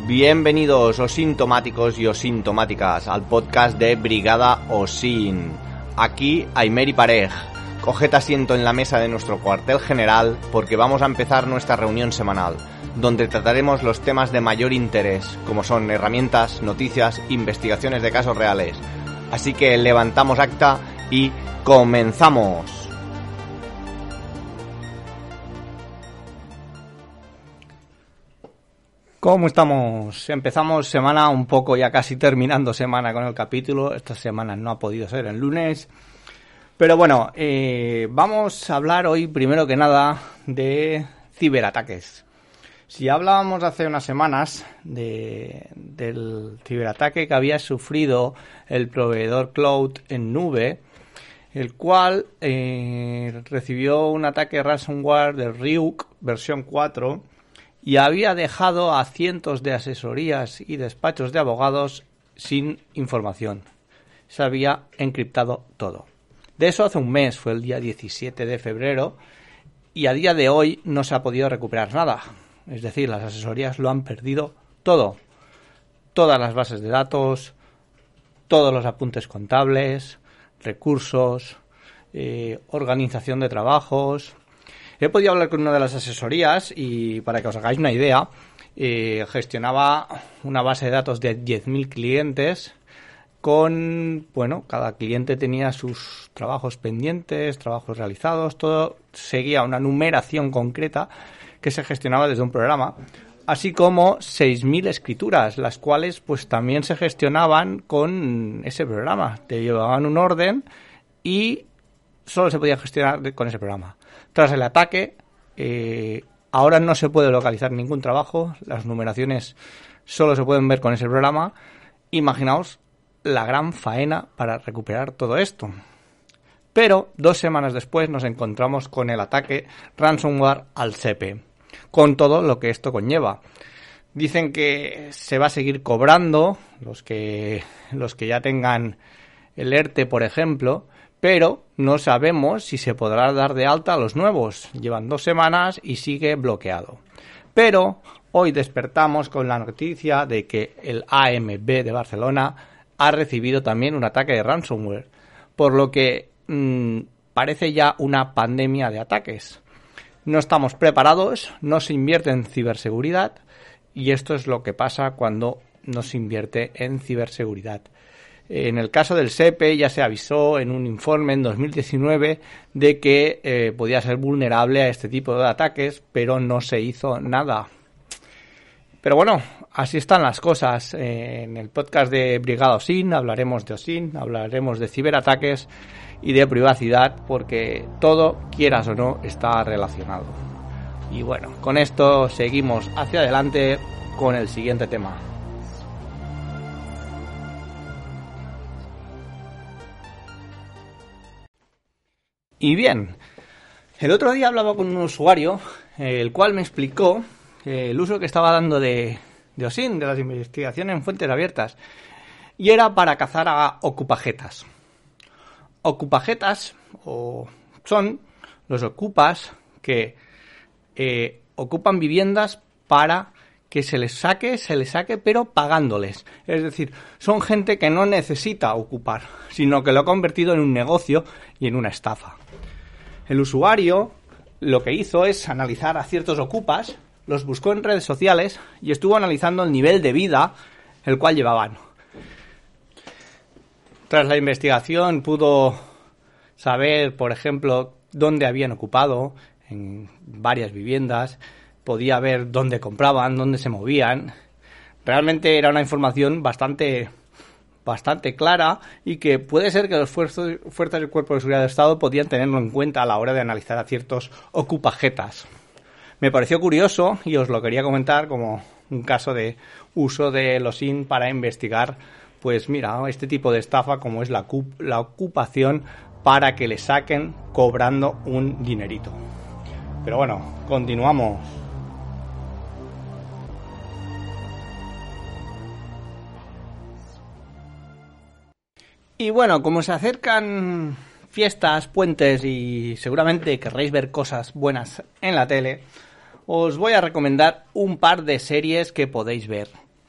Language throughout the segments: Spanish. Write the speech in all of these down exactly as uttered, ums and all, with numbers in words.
Bienvenidos osintomáticos y osintomáticas al podcast de Brigada Osin. Aquí Aymer y Parej. Coged asiento en la mesa de nuestro cuartel general porque vamos a empezar nuestra reunión semanal, donde trataremos los temas de mayor interés, como son herramientas, noticias, investigaciones de casos reales. Así que levantamos acta y comenzamos. ¿Cómo estamos? Empezamos semana un poco ya casi terminando semana con el capítulo. Esta semana no ha podido ser el lunes. Pero bueno, eh, vamos a hablar hoy primero que nada de ciberataques. Si hablábamos hace unas semanas de, del ciberataque que había sufrido el proveedor cloud en nube, el cual eh, recibió un ataque ransomware de Ryuk versión cuatro y había dejado a cientos de asesorías y despachos de abogados sin información. Se había encriptado todo. De eso hace un mes, fue el día diecisiete de febrero, y a día de hoy no se ha podido recuperar nada. Es decir, las asesorías lo han perdido todo. Todas las bases de datos, todos los apuntes contables, recursos, eh, organización de trabajos. He podido hablar con una de las asesorías y para que os hagáis una idea, eh, gestionaba una base de datos de diez mil clientes con, bueno, cada cliente tenía sus trabajos pendientes, trabajos realizados, todo seguía una numeración concreta que se gestionaba desde un programa, así como seis mil escrituras, las cuales pues también se gestionaban con ese programa. Te llevaban un orden y solo se podía gestionar con ese programa. Tras el ataque, eh, ahora no se puede localizar ningún trabajo, las numeraciones solo se pueden ver con ese programa. Imaginaos la gran faena para recuperar todo esto. Pero dos semanas después nos encontramos con el ataque ransomware al S E P E, con todo lo que esto conlleva. Dicen que se va a seguir cobrando los que, los que ya tengan el ERTE, por ejemplo, pero no sabemos si se podrá dar de alta a los nuevos. Llevan dos semanas y sigue bloqueado. Pero hoy despertamos con la noticia de que el A M B de Barcelona ha recibido también un ataque de ransomware, por lo que mmm, parece ya una pandemia de ataques. No estamos preparados, no se invierte en ciberseguridad y esto es lo que pasa cuando no se invierte en ciberseguridad. En el caso del S E P E ya se avisó en un informe en dos mil diecinueve de que eh, podía ser vulnerable a este tipo de ataques, pero no se hizo nada. Pero bueno, así están las cosas. Eh, en el podcast de Brigada Osin hablaremos de Osin, hablaremos de ciberataques y de privacidad, porque todo, quieras o no, está relacionado. Y bueno, con esto seguimos hacia adelante con el siguiente tema. Y bien, el otro día hablaba con un usuario, eh, el cual me explicó eh, el uso que estaba dando de, de Osin, de las investigaciones en fuentes abiertas, y era para cazar a ocupajetas. Ocupajetas o son los ocupas que eh, ocupan viviendas para que se les saque, se les saque, pero pagándoles. Es decir, son gente que no necesita ocupar, sino que lo ha convertido en un negocio y en una estafa. El usuario lo que hizo es analizar a ciertos ocupas, los buscó en redes sociales y estuvo analizando el nivel de vida el cual llevaban. Tras la investigación pudo saber, por ejemplo, dónde habían ocupado en varias viviendas, podía ver dónde compraban, dónde se movían. Realmente era una información bastante, bastante clara y que puede ser que los fuerzas, fuerzas del Cuerpo de Seguridad del Estado podían tenerlo en cuenta a la hora de analizar a ciertos ocupajetas. Me pareció curioso y os lo quería comentar como un caso de uso de los Osin para investigar, pues mira, este tipo de estafa como es la, la ocupación para que le saquen cobrando un dinerito. Pero bueno, continuamos. Y bueno, como se acercan fiestas, puentes y seguramente querréis ver cosas buenas en la tele, os voy a recomendar un par de series que podéis ver.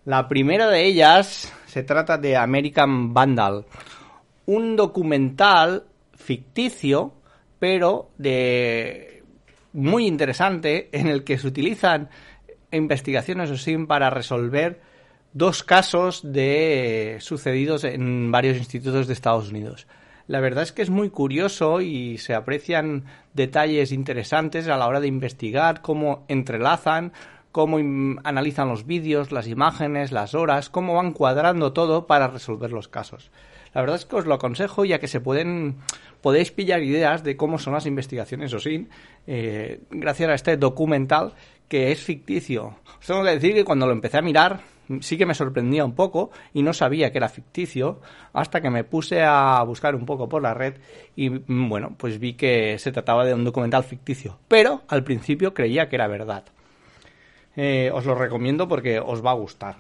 La primera de ellas se trata de American Vandal, un documental ficticio, pero de muy interesante, en el que se utilizan investigaciones O S I M para resolver dos casos de sucedidos en varios institutos de Estados Unidos. La verdad es que es muy curioso y se aprecian detalles interesantes a la hora de investigar, cómo entrelazan, cómo analizan los vídeos, las imágenes, las horas, cómo van cuadrando todo para resolver los casos. La verdad es que os lo aconsejo, ya que se pueden podéis pillar ideas de cómo son las investigaciones O S I M eh, gracias a este documental que es ficticio. Os tengo que decir que cuando lo empecé a mirar sí que me sorprendía un poco y no sabía que era ficticio hasta que me puse a buscar un poco por la red y bueno, pues vi que se trataba de un documental ficticio, pero al principio creía que era verdad. Eh, os lo recomiendo porque os va a gustar.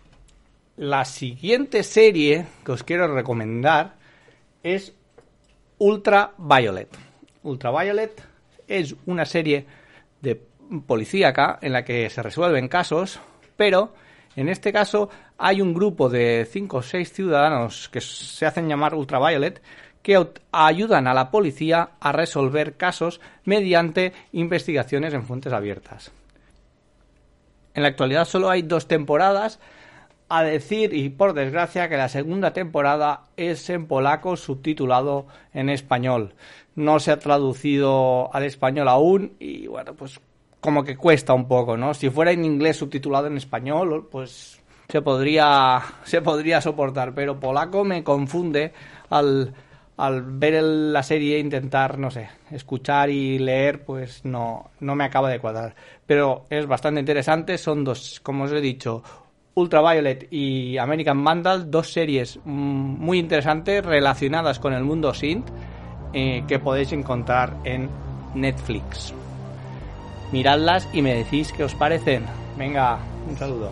La siguiente serie que os quiero recomendar es Ultraviolet. Ultraviolet es una serie de policíaca en la que se resuelven casos, pero en este caso hay un grupo de cinco o seis ciudadanos que se hacen llamar Ultraviolet que ayudan a la policía a resolver casos mediante investigaciones en fuentes abiertas. En la actualidad solo hay dos temporadas, a decir, y por desgracia, que la segunda temporada es en polaco subtitulado en español. No se ha traducido al español aún y bueno, pues como que cuesta un poco, ¿no? Si fuera en inglés subtitulado en español, pues se podría se podría soportar, pero polaco me confunde al, al ver el, la serie e intentar, no sé, escuchar y leer, pues no, no me acaba de cuadrar. Pero es bastante interesante, son dos, como os he dicho, Ultraviolet y American Vandal, dos series muy interesantes relacionadas con el mundo S I N T eh, que podéis encontrar en Netflix. Miradlas y me decís qué os parecen. Venga, un saludo.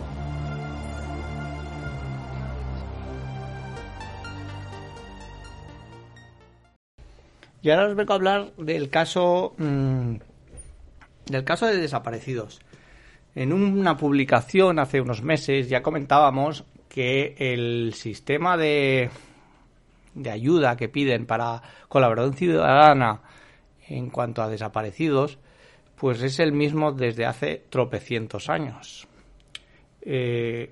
Y ahora os vengo a hablar del caso mmm, del caso de desaparecidos. En una publicación hace unos meses ya comentábamos que el sistema de, de ayuda que piden para colaboración ciudadana en cuanto a desaparecidos pues es el mismo desde hace tropecientos años. Eh,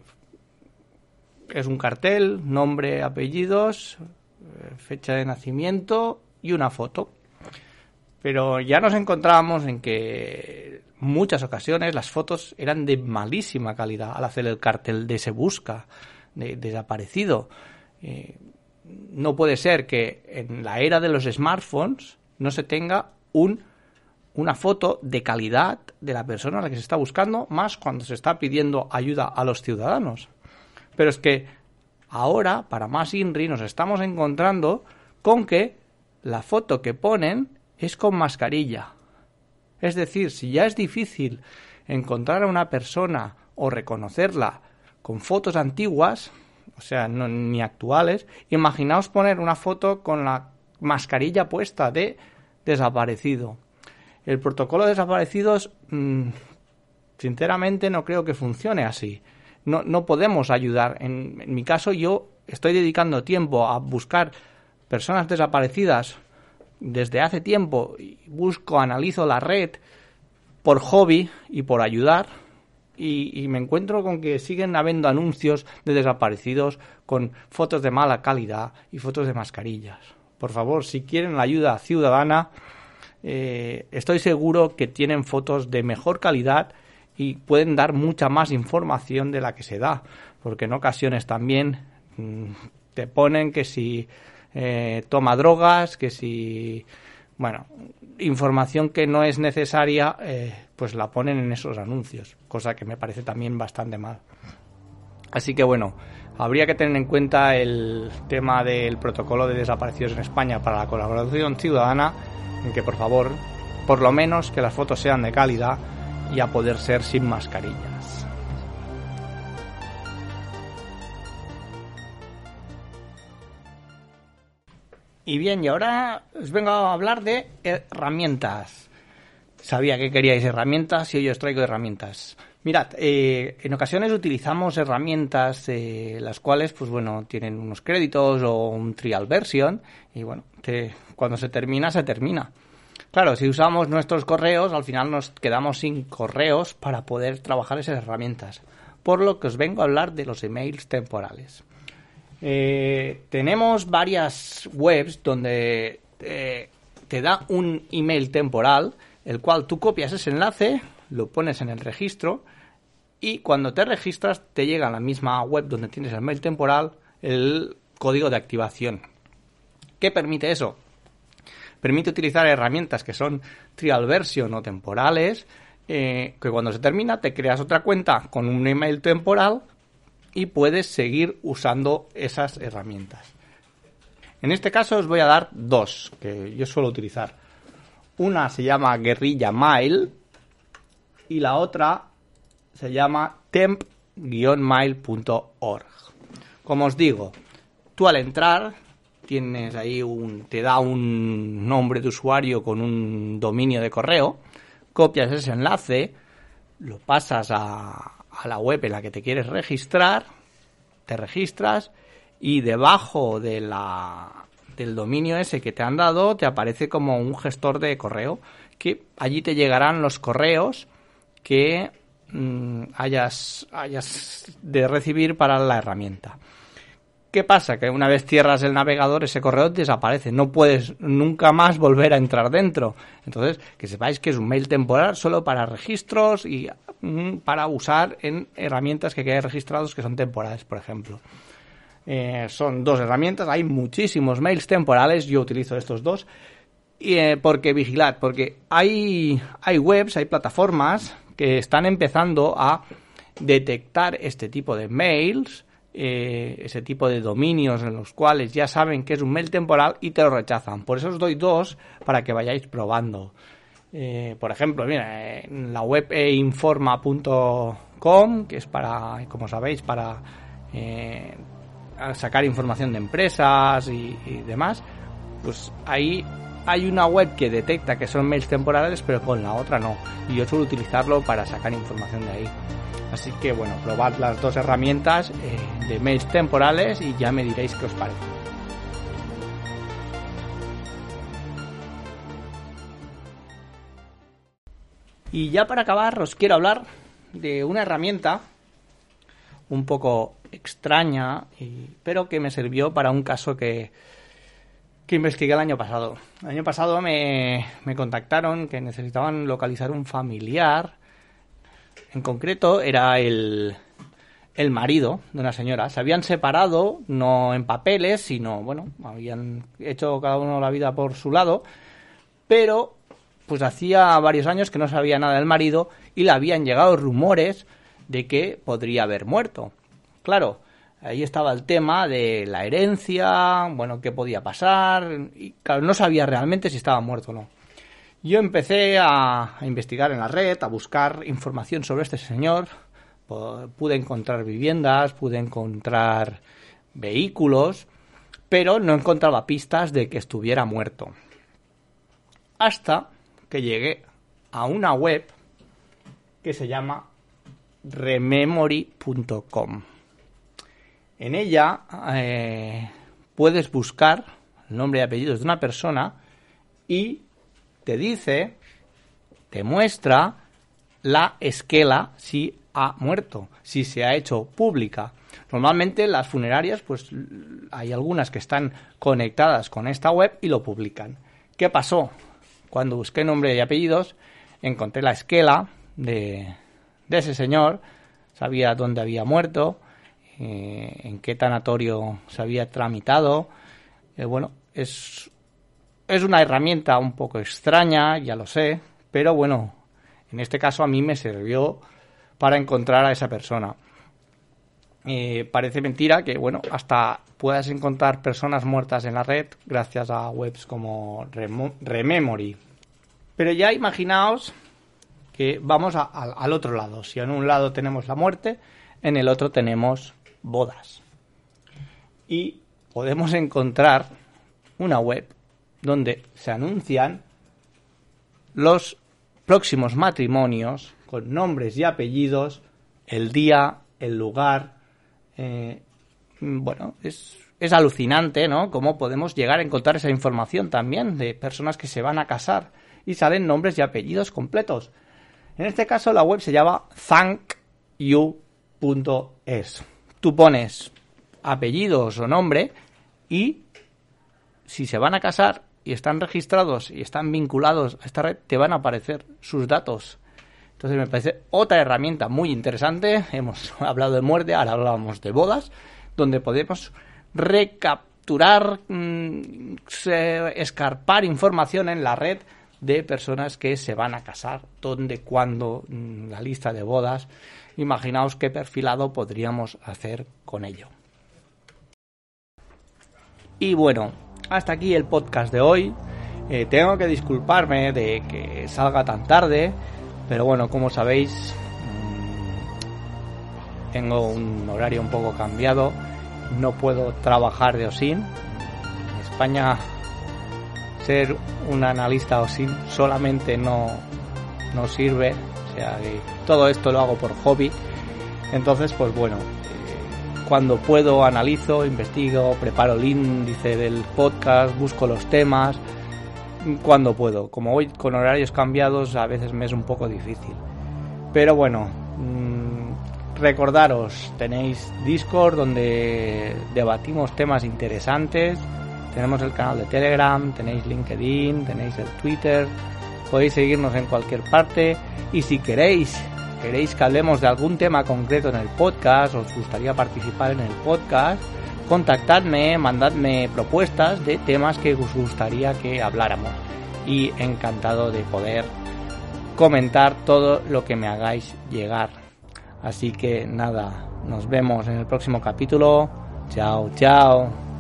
es un cartel, nombre, apellidos, fecha de nacimiento y una foto. Pero ya nos encontrábamos en que en muchas ocasiones las fotos eran de malísima calidad al hacer el cartel de se busca, de, de desaparecido. Eh, no puede ser que en la era de los smartphones no se tenga un una foto de calidad de la persona a la que se está buscando, más cuando se está pidiendo ayuda a los ciudadanos. Pero es que ahora, para más INRI, nos estamos encontrando con que la foto que ponen es con mascarilla. Es decir, si ya es difícil encontrar a una persona o reconocerla con fotos antiguas, o sea, no, ni actuales, imaginaos poner una foto con la mascarilla puesta de desaparecido. El protocolo de desaparecidos, mmm, sinceramente, no creo que funcione así. No, no podemos ayudar. En, en mi caso, yo estoy dedicando tiempo a buscar personas desaparecidas desde hace tiempo. Y busco, analizo la red por hobby y por ayudar. Y, y me encuentro con que siguen habiendo anuncios de desaparecidos con fotos de mala calidad y fotos de mascarillas. Por favor, si quieren la ayuda ciudadana, Eh, estoy seguro que tienen fotos de mejor calidad y pueden dar mucha más información de la que se da, porque en ocasiones también mmm, te ponen que si eh, toma drogas, que si, bueno, información que no es necesaria, eh, pues la ponen en esos anuncios, cosa que me parece también bastante mal. Así que bueno, habría que tener en cuenta el tema del protocolo de desaparecidos en España para la colaboración ciudadana, en que por favor, por lo menos que las fotos sean de calidad y a poder ser sin mascarillas. Y bien, y ahora os vengo a hablar de herramientas. Sabía que queríais herramientas y hoy os traigo herramientas. Mirad, eh, en ocasiones utilizamos herramientas eh, las cuales, pues bueno, tienen unos créditos o un trial version y bueno, te, cuando se termina, se termina. Claro, si usamos nuestros correos, al final nos quedamos sin correos para poder trabajar esas herramientas. Por lo que os vengo a hablar de los emails temporales. Eh, tenemos varias webs donde eh, te da un email temporal, el cual tú copias ese enlace, lo pones en el registro y cuando te registras te llega a la misma web donde tienes el mail temporal el código de activación. ¿Qué permite eso? Permite utilizar herramientas que son trial version o temporales, eh, que cuando se termina te creas otra cuenta con un email temporal y puedes seguir usando esas herramientas. En este caso os voy a dar dos que yo suelo utilizar. Una se llama Guerrilla Mail y la otra se llama temp guion mail punto org. Como os digo, tú al entrar tienes ahí un, te da un nombre de usuario con un dominio de correo, copias ese enlace, lo pasas a, a la web en la que te quieres registrar, te registras y debajo de la del dominio ese que te han dado te aparece como un gestor de correo, que allí te llegarán los correos que mmm, hayas, hayas de recibir para la herramienta. ¿Qué pasa? Que una vez cierras el navegador ese correo desaparece, no puedes nunca más volver a entrar dentro. Entonces, que sepáis que es un mail temporal solo para registros y mm, para usar en herramientas que queden registrados que son temporales, por ejemplo. Eh, son dos herramientas, hay muchísimos mails temporales, yo utilizo estos dos. Y, eh, porque vigilad, porque hay, hay webs, hay plataformas que están empezando a detectar este tipo de mails, eh, ese tipo de dominios en los cuales ya saben que es un mail temporal y te lo rechazan. Por eso os doy dos para que vayáis probando. Eh, por ejemplo, mira, en la web e informa punto com, que es para, como sabéis, para eh, sacar información de empresas y, y demás, pues ahí hay una web que detecta que son mails temporales, pero con la otra no. Y yo suelo utilizarlo para sacar información de ahí. Así que bueno, probad las dos herramientas eh, de mails temporales y ya me diréis qué os parece. Y ya para acabar os quiero hablar de una herramienta un poco extraña, y, pero que me sirvió para un caso que, que investigué el año pasado. El año pasado me, me contactaron que necesitaban localizar un familiar. En concreto era el, el marido de una señora. Se habían separado, no en papeles, sino, bueno, habían hecho cada uno la vida por su lado, pero pues hacía varios años que no sabía nada del marido y le habían llegado rumores de que podría haber muerto. Claro, ahí estaba el tema de la herencia, bueno, qué podía pasar, y claro, no sabía realmente si estaba muerto o no. Yo empecé a, a investigar en la red, a buscar información sobre este señor, pude encontrar viviendas, pude encontrar vehículos, pero no encontraba pistas de que estuviera muerto. Hasta que llegué a una web que se llama rememory punto com. En ella eh, puedes buscar el nombre y apellidos de una persona y te dice, te muestra la esquela si ha muerto, si se ha hecho pública. Normalmente las funerarias, pues hay algunas que están conectadas con esta web y lo publican. ¿Qué pasó? Cuando busqué nombre y apellidos, encontré la esquela de, de ese señor, sabía dónde había muerto, eh, en qué tanatorio se había tramitado. Eh, bueno, es, es una herramienta un poco extraña, ya lo sé, pero bueno, en este caso a mí me sirvió para encontrar a esa persona. Eh, parece mentira que, bueno, hasta puedas encontrar personas muertas en la red gracias a webs como Remo- Rememory. Pero ya imaginaos que vamos a, a, al otro lado. Si en un lado tenemos la muerte, en el otro tenemos bodas. Y podemos encontrar una web donde se anuncian los próximos matrimonios con nombres y apellidos, el día, el lugar. Eh, bueno, es, es alucinante, ¿no? Cómo podemos llegar a encontrar esa información también de personas que se van a casar y salen nombres y apellidos completos. En este caso la web se llama thank you punto es. Tú pones apellidos o nombre y si se van a casar y están registrados y están vinculados a esta red, te van a aparecer sus datos. Entonces me parece otra herramienta muy interesante. Hemos hablado de muerte, ahora hablamos de bodas, donde podemos recapturar, mmm, escarpar información en la red de personas que se van a casar, dónde, cuándo, mmm, la lista de bodas. Imaginaos qué perfilado podríamos hacer con ello. Y bueno, hasta aquí el podcast de hoy. Eh, tengo que disculparme de que salga tan tarde, pero bueno, como sabéis, mmm, tengo un horario un poco cambiado. No puedo trabajar de O S I N. En España, ser un analista O S I N solamente no, no sirve. O sea, que todo esto lo hago por hobby. Entonces, pues bueno, eh, cuando puedo analizo, investigo, preparo el índice del podcast, busco los temas. Cuando puedo. Como hoy con horarios cambiados, a veces me es un poco difícil. Pero bueno, mmm, recordaros, tenéis Discord donde debatimos temas interesantes. Tenemos el canal de Telegram, tenéis LinkedIn, tenéis el Twitter. Podéis seguirnos en cualquier parte. Y si queréis, queréis que hablemos de algún tema concreto en el podcast, os gustaría participar en el podcast, contactadme, mandadme propuestas de temas que os gustaría que habláramos. Y encantado de poder comentar todo lo que me hagáis llegar. Así que nada, nos vemos en el próximo capítulo. Chao, chao.